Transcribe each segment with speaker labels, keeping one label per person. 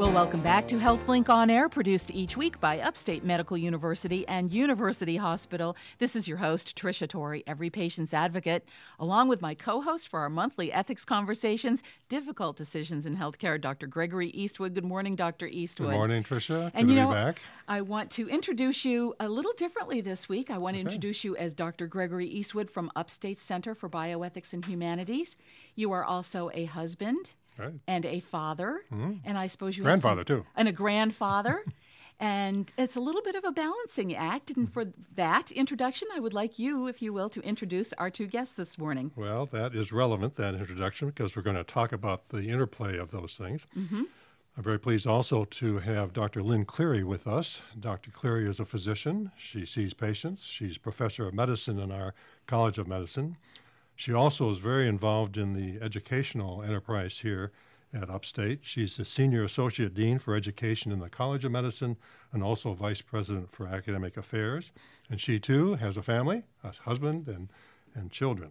Speaker 1: Well, welcome back to HealthLink On Air, produced each week by Upstate Medical University and University Hospital. This is your host, Tricia Torrey, every patient's advocate, along with my co-host for our monthly ethics conversations, difficult decisions in healthcare, Dr. Gregory Eastwood. Good morning, Dr. Eastwood.
Speaker 2: Good morning, Tricia.
Speaker 1: And
Speaker 2: Good to be back.
Speaker 1: I want to introduce you a little differently this week. I want to introduce you as Dr. Gregory Eastwood from Upstate Center for Bioethics and Humanities. You are also a husband.
Speaker 2: Right.
Speaker 1: And a father, and I suppose you
Speaker 2: grandfather
Speaker 1: have
Speaker 2: too,
Speaker 1: and a grandfather, and it's a little bit of a balancing act. And for that introduction, I would like you, if you will, to introduce our two guests this morning.
Speaker 2: Well, that is relevant, that introduction, because we're going to talk about the interplay of those things. I'm very pleased also to have Dr. Lynn Cleary with us. Dr. Cleary is a physician. She sees patients. She's professor of medicine in our College of Medicine. She also is very involved in the educational enterprise here at Upstate. She's the Senior Associate Dean for Education in the College of Medicine and also Vice President for Academic Affairs. And she, too, has a family, a husband, and children.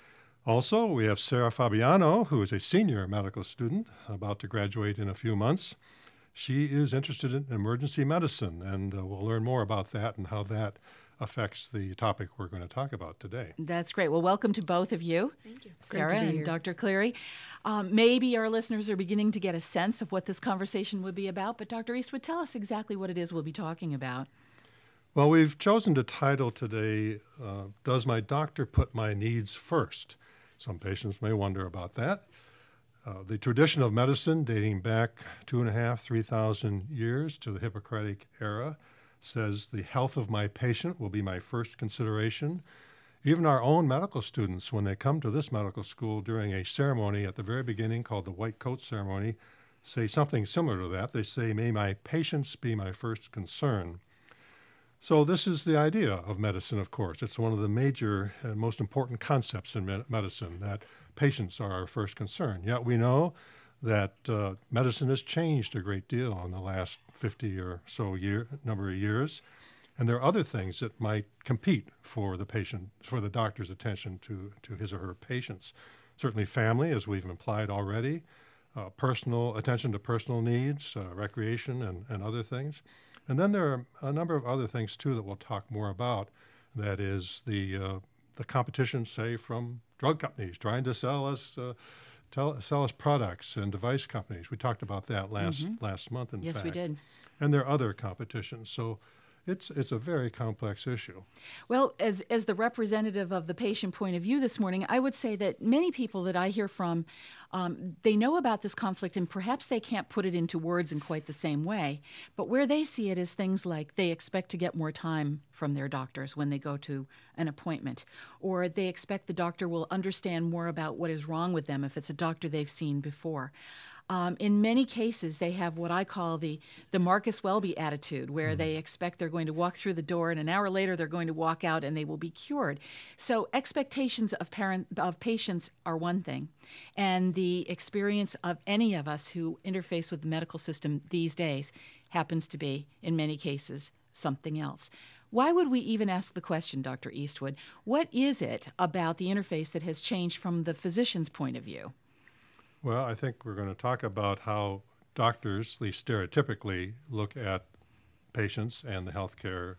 Speaker 2: Also, we have Sarah Fabiano, who is a senior medical student about to graduate in a few months. She is interested in emergency medicine, and we'll learn more about that and how that affects the topic we're going to talk about today.
Speaker 1: That's great. Well, welcome to both of you.
Speaker 3: Thank you.
Speaker 1: Sarah and Dr. Cleary. Maybe our listeners are beginning to get a sense of what this conversation would be about, but Dr. Eastwood, tell us exactly what it is we'll be talking about.
Speaker 2: Well, we've chosen to title today, Does My Doctor Put My Needs First? Some patients may wonder about that. The tradition of medicine dating back 2,500, 3,000 years to the Hippocratic era says the health of my patient will be my first consideration. Even our own medical students, when they come to this medical school during a ceremony at the very beginning called the white coat ceremony, say something similar to that. They say, may my patients be my first concern. So this is the idea of medicine, of course. It's one of the major and most important concepts in medicine, that patients are our first concern. Yet we know that medicine has changed a great deal in the last 50 or so number of years. And there are other things that might compete for the patient, for the doctor's attention to his or her patients. Certainly family, as we've implied already, personal attention to personal needs, recreation, and other things. And then there are a number of other things, too, that we'll talk more about. That is the competition, say, from drug companies trying to sell us products, and device companies. We talked about that last month, in fact.
Speaker 1: Yes, we did.
Speaker 2: And there are other competitions. So it's a very complex issue.
Speaker 1: Well, as the representative of the patient point of view this morning, I would say that many people that I hear from, they know about this conflict, and perhaps they can't put it into words in quite the same way. But where they see it is things like they expect to get more time from their doctors when they go to an appointment, or they expect the doctor will understand more about what is wrong with them if it's a doctor they've seen before. In many cases, they have what I call the Marcus Welby attitude, where they expect they're going to walk through the door and an hour later they're going to walk out and they will be cured. So expectations of patients are one thing, and the experience of any of us who interface with the medical system these days happens to be, in many cases, something else. Why would we even ask the question, Dr. Eastwood? What is it about the interface that has changed from the physician's point of view?
Speaker 2: Well, I think we're going to talk about how doctors, at least stereotypically, look at patients and the healthcare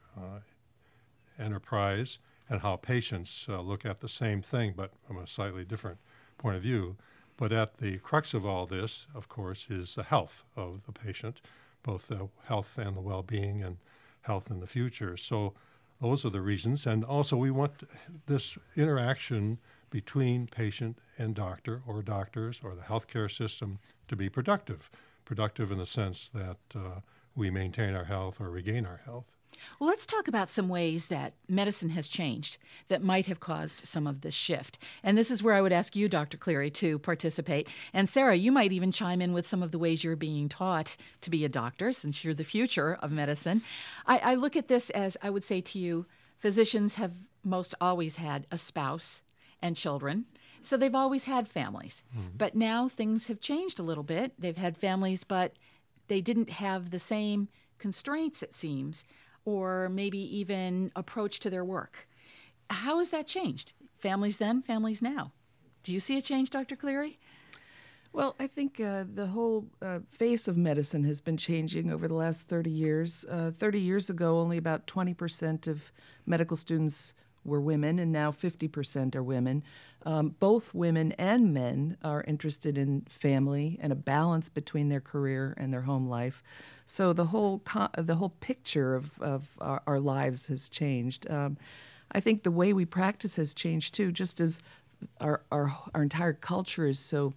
Speaker 2: enterprise, and how patients look at the same thing, but from a slightly different point of view. But at the crux of all this, of course, is the health of the patient, both the health and the well-being and health in the future. So those are the reasons. And also we want this interaction between patient and doctor, or doctors, or the healthcare system to be productive in the sense that we maintain our health or regain our health.
Speaker 1: Well, let's talk about some ways that medicine has changed that might have caused some of this shift. And this is where I would ask you, Dr. Cleary, to participate. And Sarah, you might even chime in with some of the ways you're being taught to be a doctor, since you're the future of medicine. I look at this as, I would say to you, physicians have most always had a spouse and children. So they've always had families. But now things have changed a little bit. They've had families, but they didn't have the same constraints, it seems, or maybe even approach to their work. How has that changed? Families then, families now. Do you see a change, Dr. Cleary?
Speaker 3: Well, I think the whole face of medicine has been changing over the last 30 years. 30 years ago, only about 20% of medical students were women, and now 50% are women. Both women and men are interested in family and a balance between their career and their home life. So the whole picture of our lives has changed. I think the way we practice has changed too, just as our entire culture is so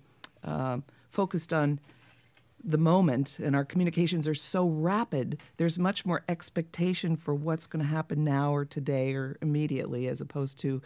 Speaker 3: focused on the moment, and our communications are so rapid, there's much more expectation for what's going to happen now or today or immediately, as opposed to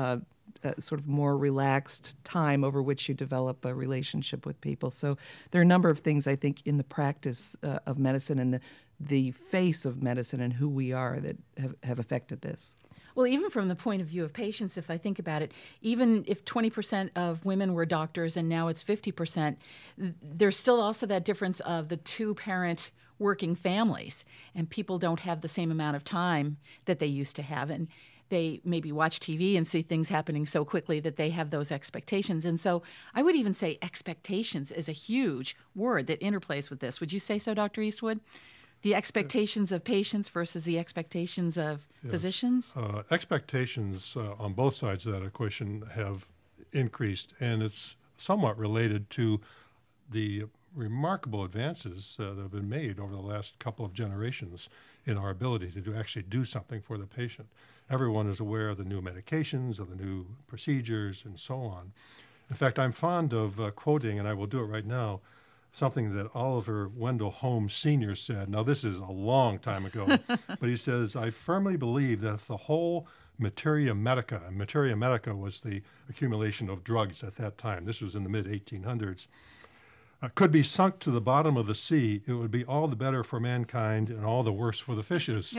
Speaker 3: sort of more relaxed time over which you develop a relationship with people. So there are a number of things, I think, in the practice of medicine and the face of medicine and who we are that have affected this.
Speaker 1: Well, even from the point of view of patients, if I think about it, even if 20% of women were doctors and now it's 50%, there's still also that difference of the two-parent working families, and people don't have the same amount of time that they used to have. And they maybe watch TV and see things happening so quickly that they have those expectations. And so I would even say expectations is a huge word that interplays with this. Would you say so, Dr. Eastwood? The expectations of patients versus the expectations of physicians?
Speaker 2: Expectations on both sides of that equation have increased, and it's somewhat related to the remarkable advances that have been made over the last couple of generations in our ability to actually do something for the patient. Everyone is aware of the new medications, of the new procedures, and so on. In fact, I'm fond of quoting, and I will do it right now, something that Oliver Wendell Holmes Sr. said. Now, this is a long time ago, but he says, "I firmly believe that if the whole materia medica," and materia medica was the accumulation of drugs at that time, this was in the mid-1800s, could be sunk to the bottom of the sea, it would be all the better for mankind and all the worse for the fishes."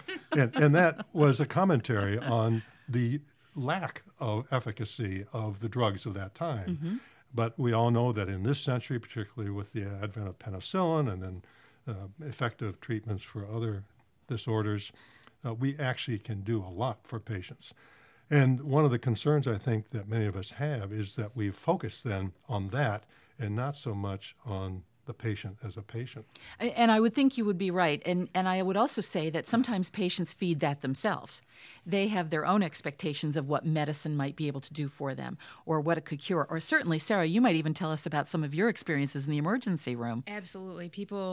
Speaker 2: and that was a commentary on the lack of efficacy of the drugs of that time. Mm-hmm. But we all know that in this century, particularly with the advent of penicillin and then effective treatments for other disorders, we actually can do a lot for patients. And one of the concerns I think that many of us have is that we've focused then on that and not so much on the patient as a patient.
Speaker 1: And I would think you would be right. And I would also say that sometimes patients feed that themselves. They have their own expectations of what medicine might be able to do for them or what it could cure. Or certainly, Sarah, you might even tell us about some of your experiences in the emergency room.
Speaker 4: Absolutely.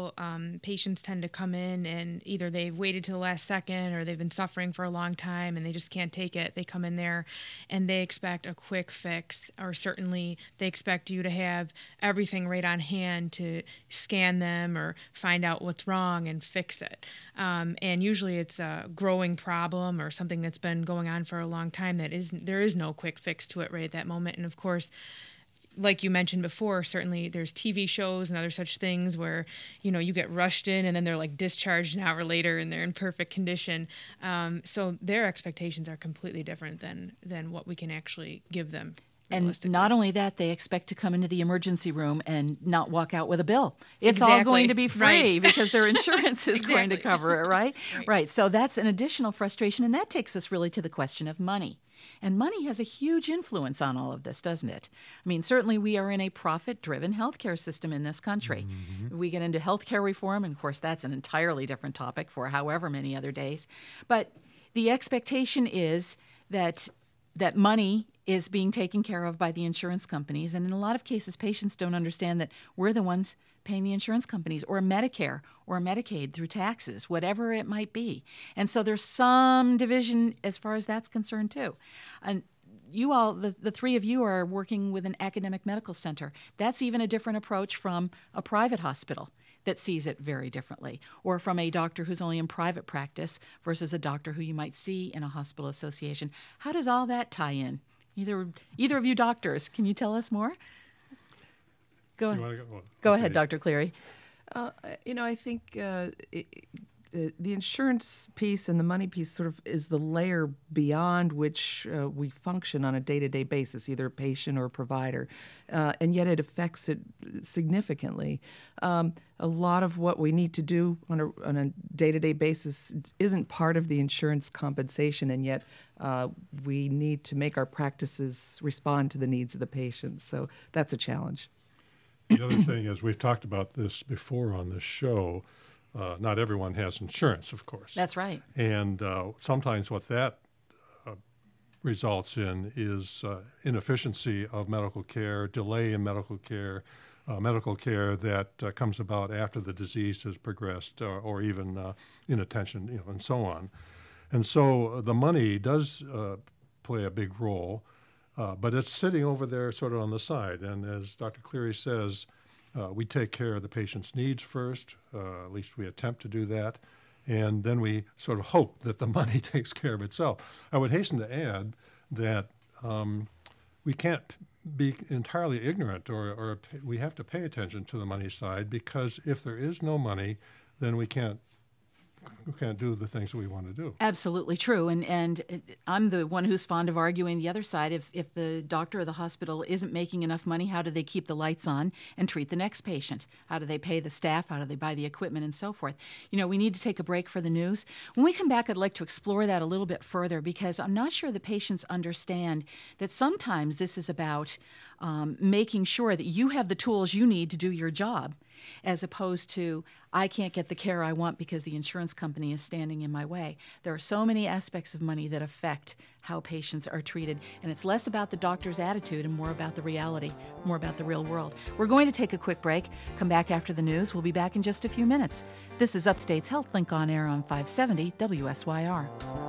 Speaker 4: Patients tend to come in and either they've waited to the last second or they've been suffering for a long time and they just can't take it. They come in there and they expect a quick fix, or certainly they expect you to have everything right on hand to scan them or find out what's wrong and fix it. And usually it's a growing problem or something that's been going on for a long time there is no quick fix to it right at that moment. And of course, like you mentioned before, certainly there's TV shows and other such things where, you get rushed in and then they're like discharged an hour later and they're in perfect condition. So their expectations are completely different than what we can actually give them.
Speaker 1: And not only that, they expect to come into the emergency room and not walk out with a bill. It's
Speaker 4: exactly.
Speaker 1: all going to be free
Speaker 4: right.
Speaker 1: because their insurance is
Speaker 4: exactly.
Speaker 1: going to cover it, right? Right. So that's an additional frustration. And that takes us really to the question of money. And money has a huge influence on all of this, doesn't it? I mean, certainly we are in a profit-driven healthcare system in this country. Mm-hmm. We get into healthcare reform, and of course that's an entirely different topic for however many other days. But the expectation is that money is being taken care of by the insurance companies. And in a lot of cases, patients don't understand that we're the ones paying the insurance companies or Medicare or Medicaid through taxes, whatever it might be. And so there's some division as far as that's concerned too. And you all, the three of you, are working with an academic medical center. That's even a different approach from a private hospital that sees it very differently, or from a doctor who's only in private practice versus a doctor who you might see in a hospital association. How does all that tie in? Either of you doctors, can you tell us more? Go ahead, Dr. Cleary.
Speaker 3: I think the insurance piece and the money piece sort of is the layer beyond which we function on a day-to-day basis, either a patient or a provider, and yet it affects it significantly. A lot of what we need to do on a day-to-day basis isn't part of the insurance compensation, and yet we need to make our practices respond to the needs of the patients. So that's a challenge.
Speaker 2: The other thing is, we've talked about this before on this show, not everyone has insurance, of course.
Speaker 1: That's right.
Speaker 2: And sometimes what that results in is inefficiency of medical care, delay in medical care that comes about after the disease has progressed, or even inattention, and so on. And so the money does play a big role, but it's sitting over there sort of on the side. And as Dr. Cleary says, we take care of the patient's needs first, at least we attempt to do that, and then we sort of hope that the money takes care of itself. I would hasten to add that we can't be entirely ignorant, or we have to pay attention to the money side, because if there is no money, then we can't do the things that we want to do.
Speaker 1: Absolutely true. And I'm the one who's fond of arguing the other side. If the doctor or the hospital isn't making enough money, how do they keep the lights on and treat the next patient? How do they pay the staff? How do they buy the equipment and so forth? We need to take a break for the news. When we come back, I'd like to explore that a little bit further, because I'm not sure the patients understand that sometimes this is about making sure that you have the tools you need to do your job, as opposed to, I can't get the care I want because the insurance company is standing in my way. There are so many aspects of money that affect how patients are treated, and it's less about the doctor's attitude and more about the reality, more about the real world. We're going to take a quick break, come back after the news. We'll be back in just a few minutes. This is Upstate's HealthLink on air on 570 WSYR.